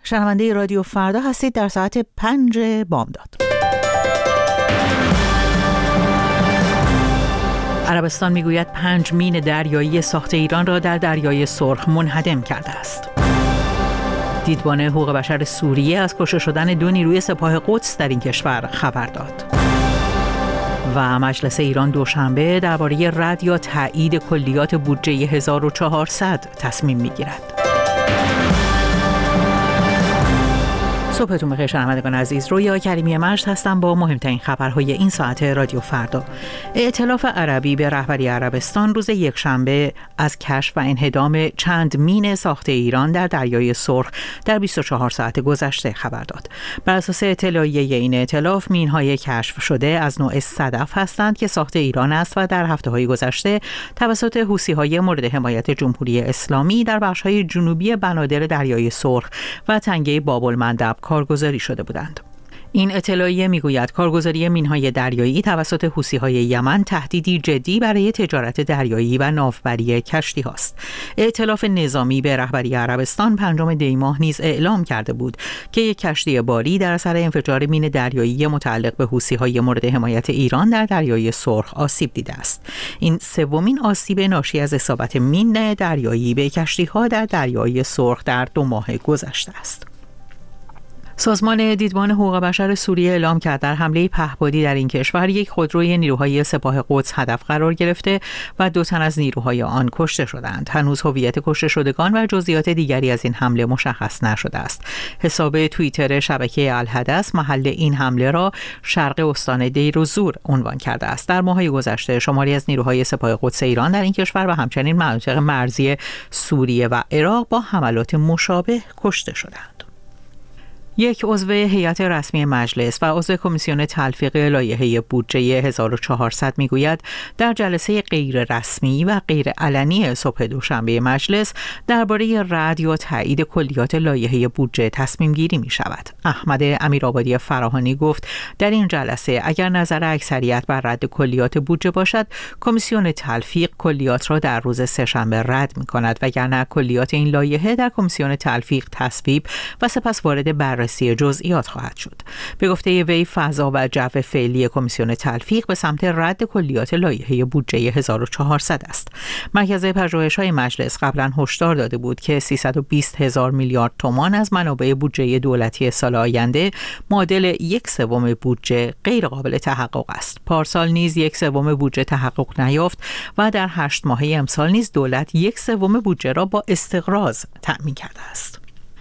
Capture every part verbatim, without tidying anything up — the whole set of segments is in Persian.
شنونده رادیو فردا هستید در ساعت پنج بامداد. عربستان میگوید پنج مین دریایی ساخت ایران را در دریای سرخ منهدم کرده است. دیدبان حقوق بشر سوریه از کشته شدن دو نیروی سپاه قدس در این کشور خبر داد. و مجلس ایران دوشنبه درباره رد یا تایید کلیات بودجه هزار و چهارصد تصمیم میگیرد. صبحتون بخیر شنوندگان عزیز. رویا کریمی مجد هستم با مهمترین خبرهای این ساعت رادیو فردا. ائتلاف عربی به رهبری عربستان روز یکشنبه از کشف و انهدام چند مین ساخت ایران در دریای سرخ در بیست و چهار ساعت گذشته خبر داد. بر اساس اطلاعیه این ائتلاف مین‌های کشف شده از نوع صدف هستند که ساخت ایران است و در هفته‌های گذشته توسط حوثی‌های مورد حمایت جمهوری اسلامی در بخش‌های جنوبی بنادر دریای سرخ و تنگه باب‌المندب کارگزاری شده بودند. این اطلاعیه میگوید کارگزاری مین‌های دریایی توسط حوثی‌های یمن تهدیدی جدی برای تجارت دریایی و ناوبری کشتی هاست. ائتلاف نظامی به رهبری عربستان پنجم دی ماه نیز اعلام کرده بود که یک کشتی باری در اثر انفجار مین دریایی متعلق به حوثی‌های مورد حمایت ایران در دریای سرخ آسیب دیده است. این سومین آسیب ناشی از اصابت مین دریایی به کشتی‌ها در دریای سرخ در دو ماه گذشته است. سازمان دیدبان حقوق بشر سوریه اعلام کرد در حمله پهپادی در این کشور یک خودروی نیروهای سپاه قدس هدف قرار گرفته و دو تن از نیروهای آن کشته شدند. هنوز هویت کشته شدگان و جزئیات دیگری از این حمله مشخص نشده است. حساب توییتر شبکه الحدث محل این حمله را شرق استان دیر و زور عنوان کرده است. در ماه‌های گذشته شماری از نیروهای سپاه قدس ایران در این کشور و همچنین مناطق مرزی سوریه و عراق با حملات مشابه کشته شدند. یک عضو هیئت رسمی مجلس و عضو کمیسیون تلفیق لایحه بودجه هزار و چهارصد میگوید در جلسه غیر رسمی و غیر علنی صبح دوشنبه مجلس درباره رد یا تایید کلیات لایحه بودجه تصمیم گیری می شود. احمد امیرآبادی فراهانی گفت در این جلسه اگر نظر اکثریت بر رد کلیات بودجه باشد کمیسیون تلفیق کلیات را در روز سه‌شنبه رد می کند وگرنه کلیات این لایحه در کمیسیون تلفیق تصویب و سپس وارد بررسی بررسی جزئیات خواهد شد. به گفته وی فضا و جو فعلی کمیسیون تلفیق به سمت رد کلیات لایحه بودجه هزار و چهارصد است. مرکز پژوهش‌های مجلس قبلا هشدار داده بود که سیصد و بیست هزار میلیارد تومان از منابع بودجه دولتی سال آینده معادل یک سوم بودجه غیر قابل تحقق است. پارسال نیز یک سوم بودجه تحقق نیافت و در هشت ماهه امسال نیز دولت یک سوم بودجه را با استقراض تأمین کرده است.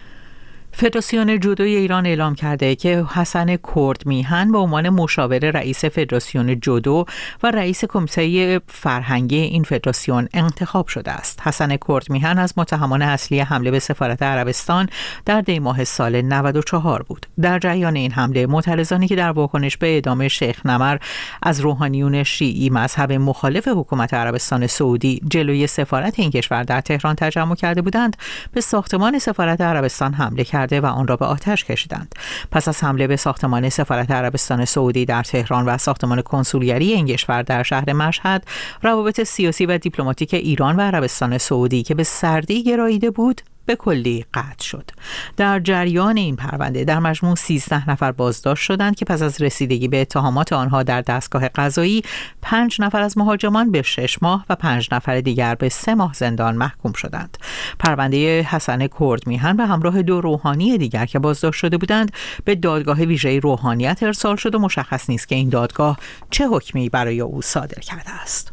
فدراسیون جودوی ایران اعلام کرده که حسن کردمیهن به عنوان مشاور رئیس فدراسیون جودو و رئیس کمیته فرهنگی این فدراسیون انتخاب شده است. حسن کردمیهن از متهمان اصلی حمله به سفارت عربستان در دی ماه سال نود و چهار بود. در جریان این حمله معترضانی که در واکنش به اعدام شیخ نمر از روحانیون شیعی مذهب مخالف حکومت عربستان سعودی جلوی سفارت این کشور در تهران تجمع کرده بودند، به ساختمان سفارت عربستان حمله کرد و آن را به آتش کشیدند. پس از حمله به ساختمان سفارت عربستان سعودی در تهران و ساختمان کنسولگری این کشور در شهر مشهد، روابط سیاسی و دیپلماتیک ایران و عربستان سعودی که به سردی گراییده بود به کلی قطع شد. در جریان این پرونده در مجموع سیزده نفر بازداشت شدند که پس از رسیدگی به اتهامات آنها در دستگاه قضایی پنج نفر از مهاجمان به شش ماه و پنج نفر دیگر به سه ماه زندان محکوم شدند. پرونده حسن کردمیهن به همراه دو روحانی دیگر که بازداشت شده بودند به دادگاه ویژه روحانیت ارسال شد و مشخص نیست که این دادگاه چه حکمی برای او صادر کرده است.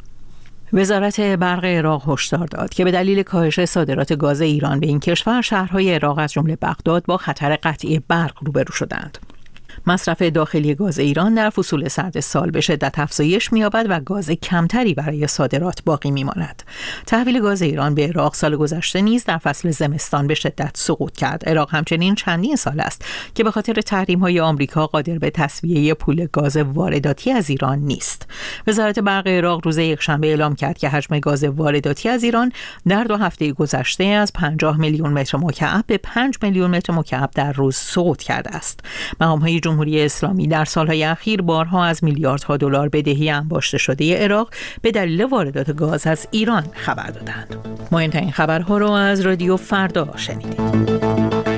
وزارت برق عراق هشدار داد که به دلیل کاهش صادرات گاز ایران به این کشور شهرهای عراق از جمله بغداد با خطر قطعی برق روبرو شدند. مصرف داخلی گاز ایران در فصول سرد سال به شدت افزایش می‌یابد و گاز کمتری برای صادرات باقی می‌ماند. تحویل گاز ایران به عراق سال گذشته نیز در فصل زمستان به شدت سقوط کرد. عراق همچنین چندین سال است که به خاطر تحریم‌های آمریکا قادر به تسویه پول گاز وارداتی از ایران نیست. وزارت برق عراق روز یکشنبه اعلام کرد که حجم گاز وارداتی از ایران در دو هفته گذشته از پنجاه میلیون متر مکعب به پنج میلیون متر مکعب در روز سقوط کرده است. مقام‌های جمهوری اسلامی در سالهای اخیر بارها از میلیاردها دلار بدهی انباشته شده عراق به دلیل واردات گاز از ایران خبر دادند. مهمترین خبرها رو از رادیو فردا شنیدید.